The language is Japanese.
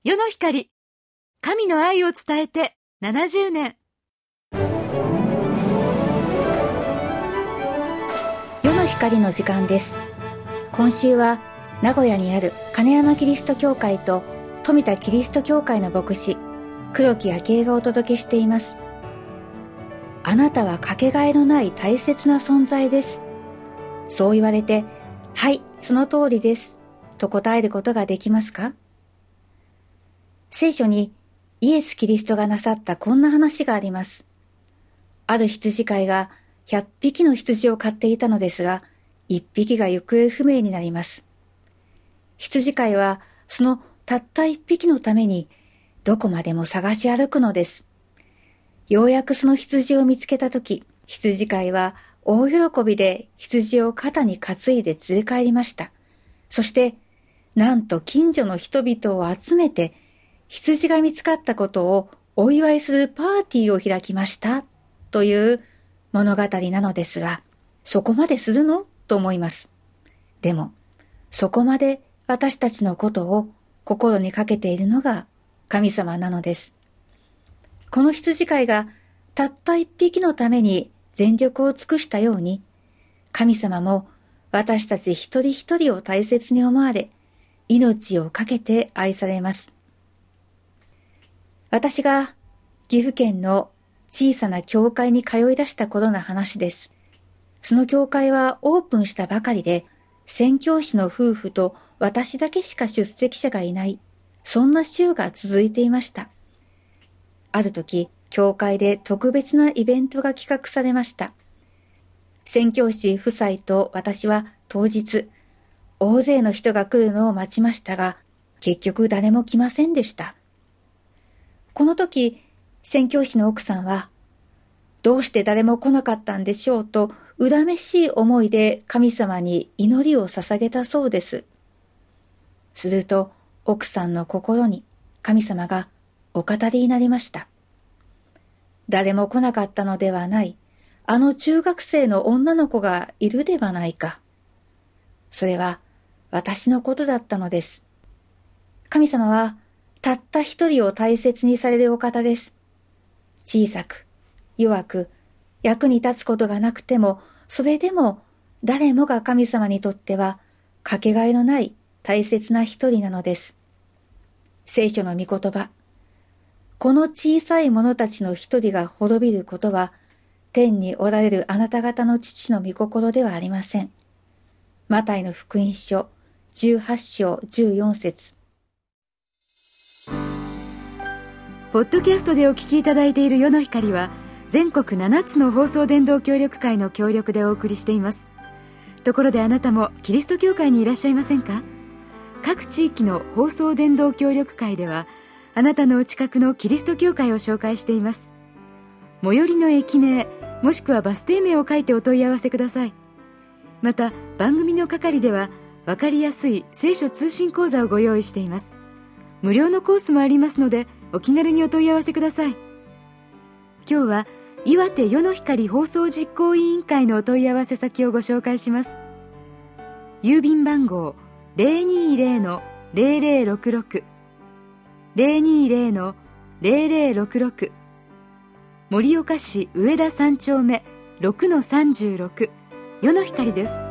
世の光、神の愛を伝えて70年。 世の光の時間です。今週は名古屋にある金山キリスト教会と富田キリスト教会の牧師黒木昭恵がお届けしています。あなたはかけがえのない大切な存在です。そう言われて、はい、その通りですと答えることができますか？聖書にイエス・キリストがなさったこんな話があります。ある羊飼いが100匹の羊を飼っていたのですが、1匹が行方不明になります。羊飼いはそのたった1匹のためにどこまでも探し歩くのです。ようやくその羊を見つけたとき、羊飼いは大喜びで羊を肩に担いで連れ帰りました。そして、なんと近所の人々を集めて、羊が見つかったことをお祝いするパーティーを開きましたという物語なのですが、そこまでするのと思います。でも、そこまで私たちのことを心にかけているのが神様なのです。この羊飼いがたった一匹のために全力を尽くしたように、神様も私たち一人一人を大切に思われ、命をかけて愛されます。私が岐阜県の小さな教会に通い出した頃の話です。その教会はオープンしたばかりで、宣教師の夫婦と私だけしか出席者がいない、そんな週が続いていました。ある時、教会で特別なイベントが企画されました。宣教師夫妻と私は当日、大勢の人が来るのを待ちましたが、結局誰も来ませんでした。この時、宣教師の奥さんは、どうして誰も来なかったんでしょうと、恨めしい思いで神様に祈りを捧げたそうです。すると、奥さんの心に神様がお語りになりました。誰も来なかったのではない、あの中学生の女の子がいるではないか。それは私のことだったのです。神様はたった一人を大切にされるお方です。小さく、弱く、役に立つことがなくても、それでも誰もが神様にとってはかけがえのない大切な一人なのです。聖書の御言葉、この小さい者たちの一人が滅びることは、天におられるあなた方の父の御心ではありません。マタイの福音書18章14節。 ポッドキャストでお聞きいただいている世の光は、全国7つの放送伝道協力会の協力でお送りしています。ところであなたもキリスト教会にいらっしゃいませんか？各地域の放送伝道協力会では、あなたのお近くのキリスト教会を紹介しています。最寄りの駅名、もしくはバス停名を書いてお問い合わせください。また、番組の係では分かりやすい聖書通信講座をご用意しています。無料のコースもありますので、お気軽にお問い合わせください。今日は岩手世の光放送実行委員会のお問い合わせ先をご紹介します。郵便番号 020-0066 020-0066 盛岡市上田3丁目 6-36 世の光です。